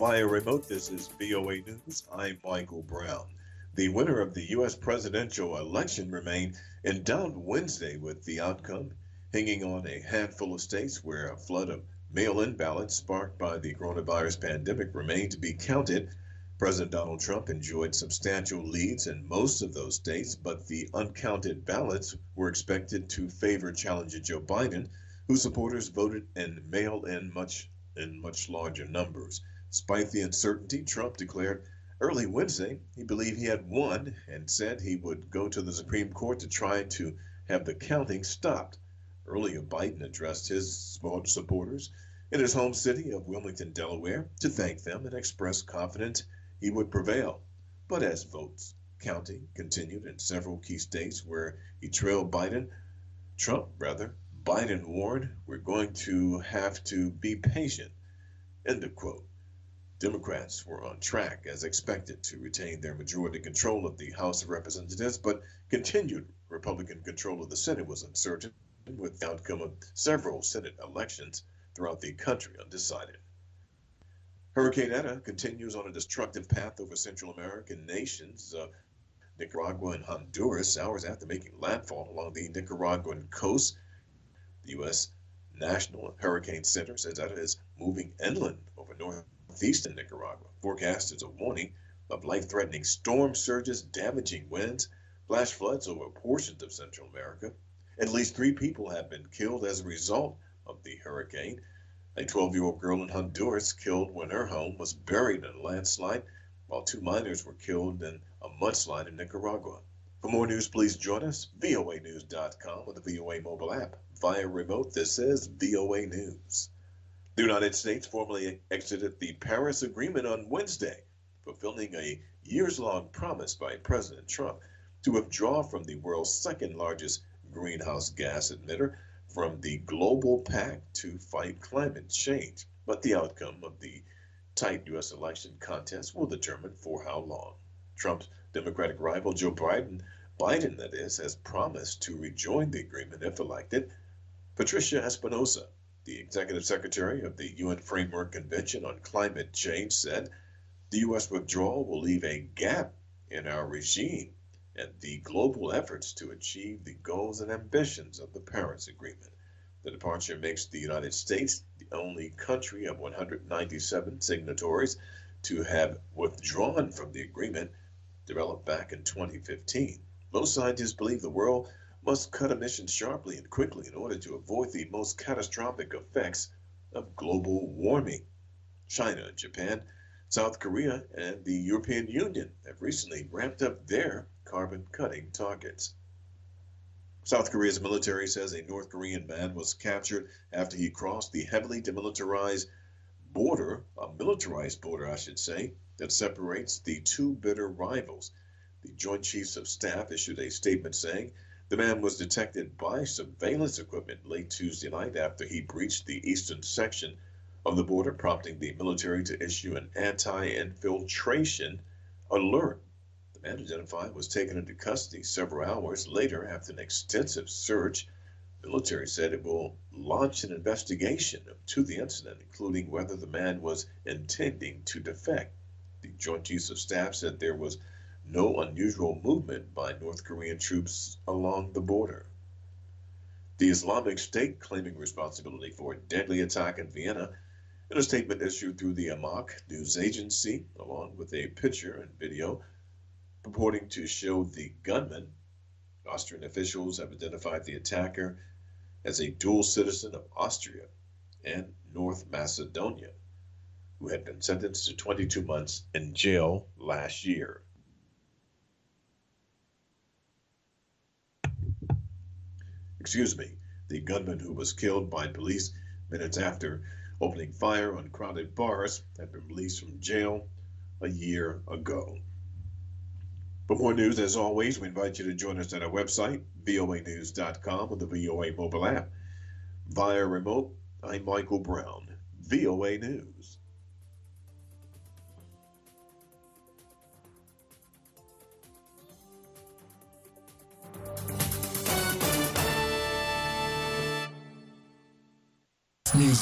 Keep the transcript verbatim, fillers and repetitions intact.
Via remote, this is V O A News. I'm Michael Brown. The winner of the U S presidential election remained in doubt Wednesday, with the outcome hanging on a handful of states where a flood of mail-in ballots sparked by the coronavirus pandemic remained to be counted. President Donald Trump enjoyed substantial leads in most of those states, but the uncounted ballots were expected to favor challenger Joe Biden, whose supporters voted in mail-in much in much larger numbers. Despite the uncertainty, Trump declared early Wednesday he believed he had won and said he would go to the Supreme Court to try to have the counting stopped. Earlier, Biden addressed his supporters in his home city of Wilmington, Delaware, to thank them and express confidence he would prevail. But as votes counting continued in several key states where he trailed Biden, Trump rather, Biden warned, "We're going to have to be patient." End of quote. Democrats were on track, as expected, to retain their majority control of the House of Representatives, but continued Republican control of the Senate was uncertain, with the outcome of several Senate elections throughout the country undecided. Hurricane Eta continues on a destructive path over Central American nations, uh, Nicaragua and Honduras, hours after making landfall along the Nicaraguan coast. The U S National Hurricane Center says Eta is moving inland over northeastern Nicaragua. Forecast is a warning of life-threatening storm surges, damaging winds, flash floods over portions of Central America. At least three people have been killed as a result of the hurricane. A twelve-year-old girl in Honduras killed when her home was buried in a landslide, while two minors were killed in a mudslide in Nicaragua. For more news, please join us, V O A news dot com, or the V O A mobile app. Via remote, this is V O A News. The United States formally exited the Paris Agreement on Wednesday, fulfilling a years-long promise by President Trump to withdraw from the world's second-largest greenhouse gas emitter from the global pact to fight climate change. But the outcome of the tight U S election contest will determine for how long. Trump's Democratic rival Joe Biden, Biden that is, has promised to rejoin the agreement if elected. Patricia Espinosa, the executive secretary of the U N Framework Convention on Climate Change, said the U S withdrawal will leave a gap in our regime and the global efforts to achieve the goals and ambitions of the Paris Agreement. The departure makes the United States the only country of one hundred ninety-seven signatories to have withdrawn from the agreement developed back in twenty fifteen. Most scientists believe the world must cut emissions sharply and quickly in order to avoid the most catastrophic effects of global warming. China, Japan, South Korea, and the European Union have recently ramped up their carbon-cutting targets. South Korea's military says a North Korean man was captured after he crossed the heavily demilitarized border, a militarized border, I should say, that separates the two bitter rivals. The Joint Chiefs of Staff issued a statement saying the man was detected by surveillance equipment late Tuesday night after he breached the eastern section of the border, prompting the military to issue an anti-infiltration alert. The man identified was taken into custody several hours later after an extensive search. The military said it will launch an investigation into the incident, including whether the man was intending to defect. The Joint Chiefs of Staff said there was no unusual movement by North Korean troops along the border. The Islamic State claiming responsibility for a deadly attack in Vienna in a statement issued through the Amaq news agency, along with a picture and video purporting to show the gunman. Austrian officials have identified the attacker as a dual citizen of Austria and North Macedonia, who had been sentenced to twenty-two months in jail last year. Excuse me, the gunman who was killed by police minutes after opening fire on crowded bars had been released from jail a year ago. For more news, as always, we invite you to join us at our website, V O A news dot com, or the V O A mobile app. Via remote, I'm Michael Brown, V O A News. News.